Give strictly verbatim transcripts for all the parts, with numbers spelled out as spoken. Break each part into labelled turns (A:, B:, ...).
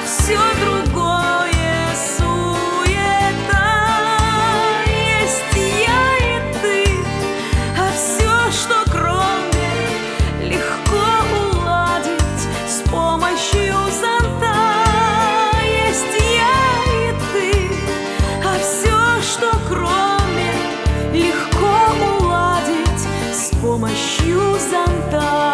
A: все другое суета. Есть я и ты, а все, что кроме, легко уладить с помощью зонта. Есть я и ты, а все, что кроме, легко уладить с помощью зонта.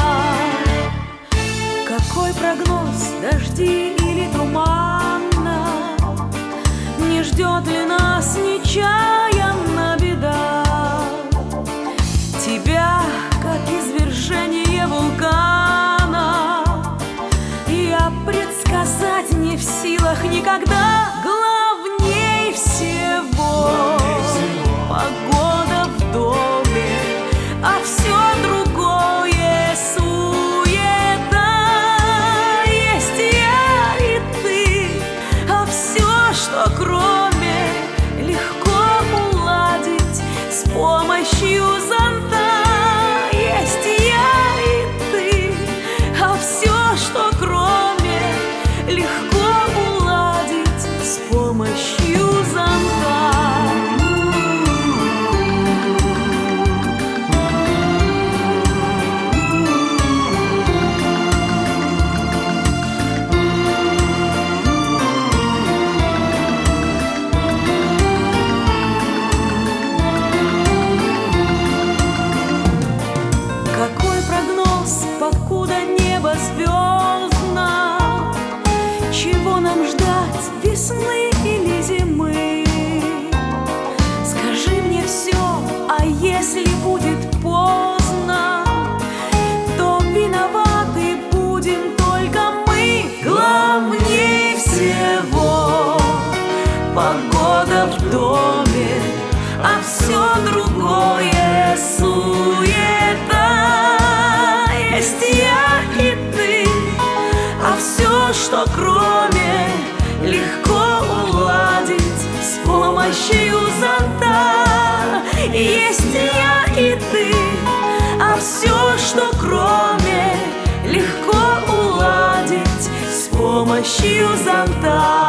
A: Какой прогноз, дожди или туманно? Не ждет ли нас нечаянно беда? Тебя, как извержение вулкана, я предсказать не в силах никогда. Главней всего погода в доме, а все другое суета. Есть я и ты, а все, что кроме, легко уладить с помощью зонта. Есть я и ты, а все, что кроме, легко уладить с помощью зонта. Покуда небо звездно, чего нам ждать, весны или зимы? Скажи мне все, а если будет поздно, то виноваты будем только мы. Главней всего погода в доме, а все другое суета. Есть я и ты, а все, что кроме, легко уладить с помощью зонта. Есть я и ты, а все, что кроме, легко уладить с помощью зонта.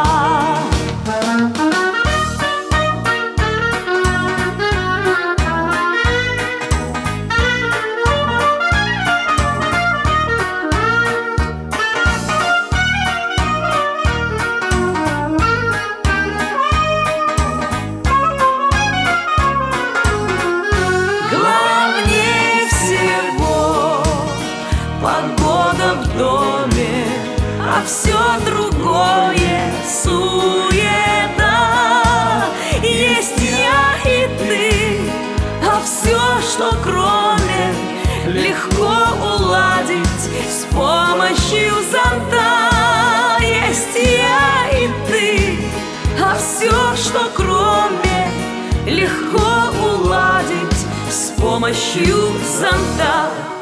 A: Погода в доме, а все другое суета. Есть я и ты, а все, что кроме, легко уладить с помощью зонта. Есть я и ты, а все, что кроме, легко уладить с помощью зонта.